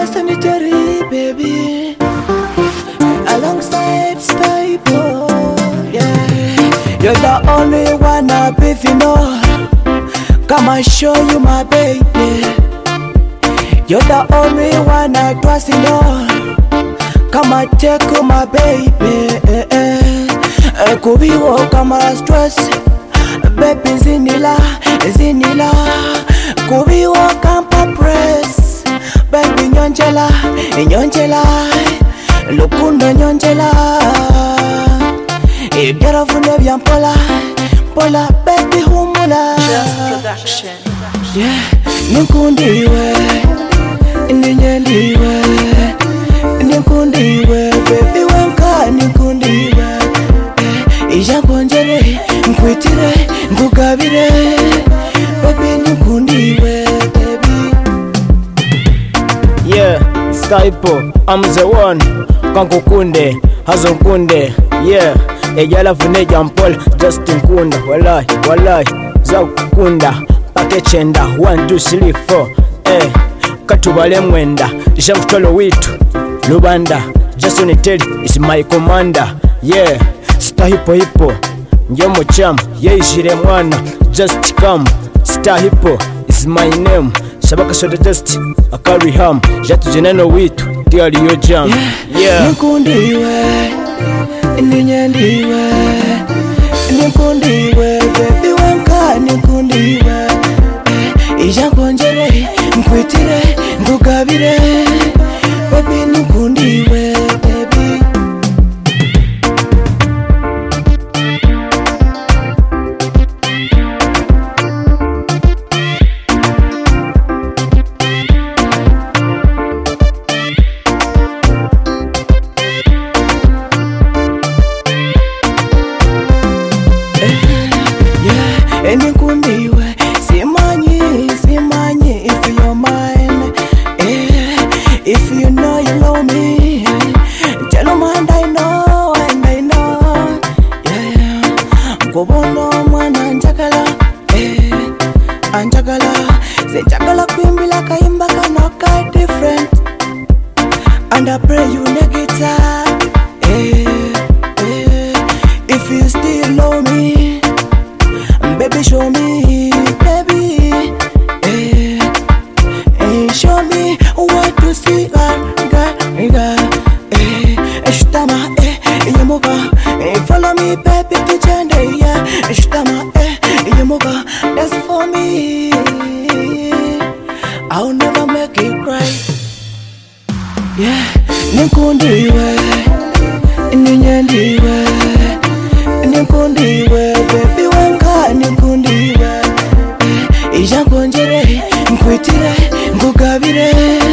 sanitary, baby. Alongside Stable, yeah. You're the only one I beef, you know. Come and show you my baby. You're the only one I trust, you know. Come and take my baby. Kubiwo kama stress, baby zinila. Kubiwo kampa press, baby nyonjela. Lukundo nyonjela. Ibyarafune byampola, baby humula. Just production. Yeah, ninkundiwe, ninkundiwe, baby wanka ninkundiwe. Ijangonjere, nkwitire, nkugabire, baby ninkundiwe, baby. Yeah, Skypo, I'm the one. Kankukunde, hazonkunde. Yeah, ejala vune jampol, just nkunda. Walai, zakukunda. Pakechenda, 1, 2, 3, 4. Katubale mwenda, jamfutolo witu. Lubanda, just on tell, is my commander. Yeah, star hippo. Njomo cham, yeishire mwana. Just come, star hippo is my name. Shabaka soda just a carry ham. Jatu jenano witu, diari yo jam. Yeah, ninkundiwe, ninkundiwe, baby wanka ninkundiwe. Ijangonjere, nkwitire, nkugabire, baby ninkundiwe, baby. Ninkundiwe, simanyi, if you're mine, if you know you love me, tell them and I know, yeah. Mkobono mwana anjagala, senjagala kwimbila kaimba kanoka different, and I pray you negita, if you still love me, baby show me, baby, show me what to see, Shtama, yemoga, follow me, baby, kitchen, yeah, Shtama, yemoga, that's for me, I'll never make you cry, yeah, ninkundiwe, ninkundiwe, baby wanka ninkundiwe. Ijangonjere, nkwitire, nkugabire.